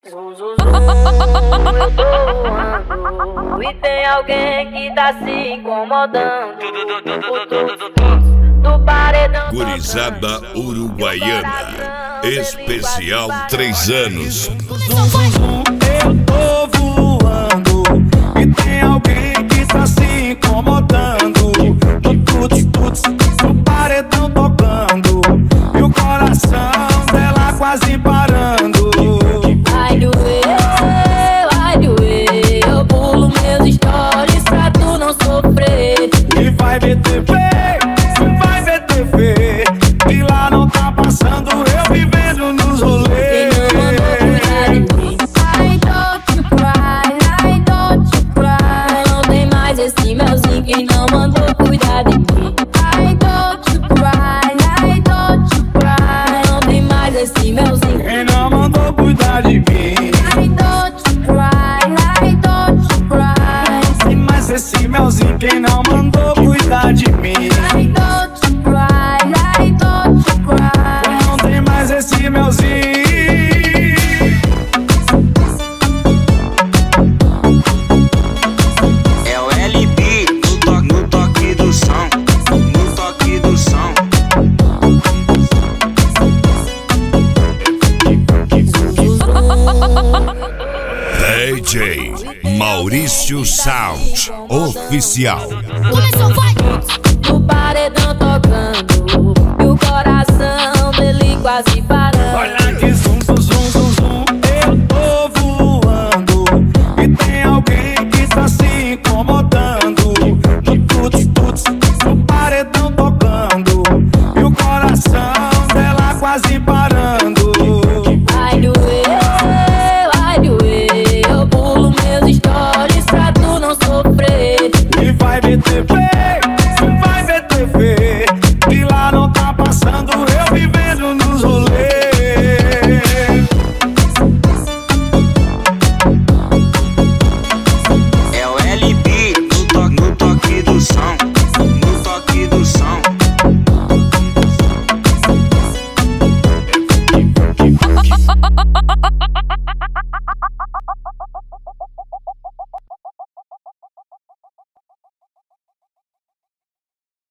Eu tô voando e tem alguém que tá se incomodando. Do paredão Gurizada uruguaiana, especial 3 anos. Eu tô voando e tem alguém que tá se incomodando. Tuts, o paredão tocando e o coração dela quase parando. Vai doer, eu pulo meus stories pra tu não sofrer. E vai ver TV, e lá não tá passando, eu vivendo nos rolês. I don't cry. Não tem mais esse melzinho que não mandou cuidar de mim. I don't cry. Não tem mais esse melzinho. Quem não mandou cuidar de mim? I don't cry. Mas esse melzinho, quem não mandou cuidar de mim? I don't cry. Não tem mais esse melzinho. É o LB no toque do som, no toque do som. DJ Maurício Sound Oficial. Começou, vai! O paredão tocando e o coração dele quase parando. Olha que zum. Eu tô voando e tem alguém que tá se incomodando. Tuts, o paredão tocando e o coração dela quase parando. Vai doer, eu pulo meus stories pra tu não sofrer. E vai ver TV, e lá não tá passando, eu vivendo.